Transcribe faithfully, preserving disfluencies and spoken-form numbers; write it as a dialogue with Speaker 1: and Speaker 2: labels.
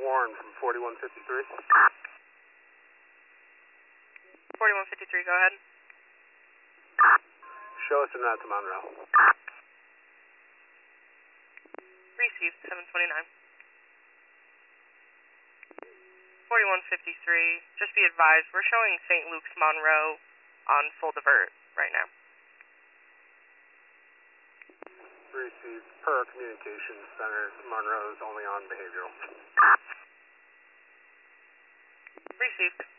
Speaker 1: Warren from forty-one fifty-three.
Speaker 2: forty-one fifty-three, go ahead.
Speaker 1: Show us en route to Monroe.
Speaker 2: Received, seven twenty-nine. forty-one fifty-three, just be advised, we're showing Saint Luke's Monroe on full divert right now.
Speaker 1: Received. Per communications center, Monroe is only on behavioral.
Speaker 2: Received.